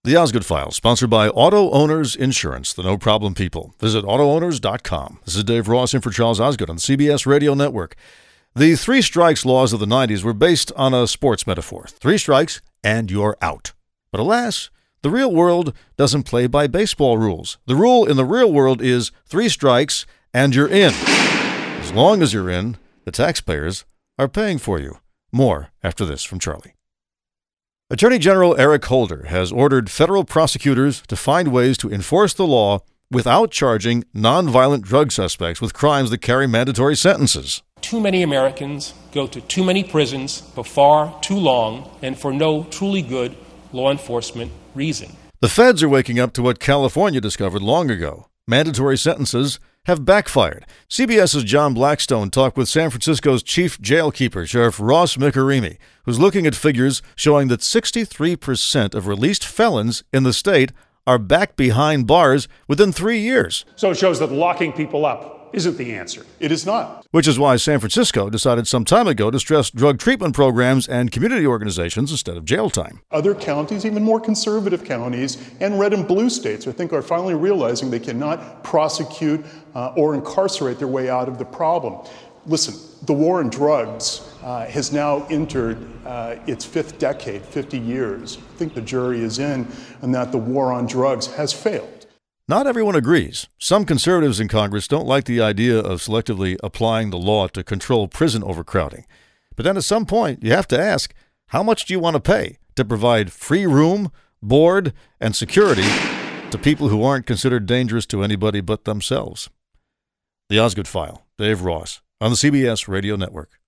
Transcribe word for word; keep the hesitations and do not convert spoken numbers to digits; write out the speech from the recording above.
The Osgood File, sponsored by Auto Owners Insurance, the no-problem people. Visit auto owners dot com. This is Dave Ross in for Charles Osgood on the C B S Radio Network. The three strikes laws of the nineties were based on a sports metaphor. Three strikes and you're out. But alas, the real world doesn't play by baseball rules. The rule in the real world is three strikes and you're in. As long as you're in, the taxpayers are paying for you. More after this from Charlie. Attorney General Eric Holder has ordered federal prosecutors to find ways to enforce the law without charging nonviolent drug suspects with crimes that carry mandatory sentences. Too many Americans go to too many prisons for far too long and for no truly good law enforcement reason. The feds are waking up to what California discovered long ago. Mandatory sentences have backfired. CBS's John Blackstone talked with San Francisco's chief jailkeeper, Sheriff Ross McEremy, who's looking at figures showing that sixty-three percent of released felons in the state are back behind bars within three years. So it shows that locking people up isn't the answer. It is not. Which is why San Francisco decided some time ago to stress drug treatment programs and community organizations instead of jail time. Other counties, even more conservative counties, and red and blue states, I think, are finally realizing they cannot prosecute uh, or incarcerate their way out of the problem. Listen, the war on drugs uh, has now entered uh, its fifth decade, fifty years. I think the jury is in, and that the war on drugs has failed. Not everyone agrees. Some conservatives in Congress don't like the idea of selectively applying the law to control prison overcrowding. But then at some point, you have to ask, how much do you want to pay to provide free room, board, and security to people who aren't considered dangerous to anybody but themselves? The Osgood File, Dave Ross, on the C B S Radio Network.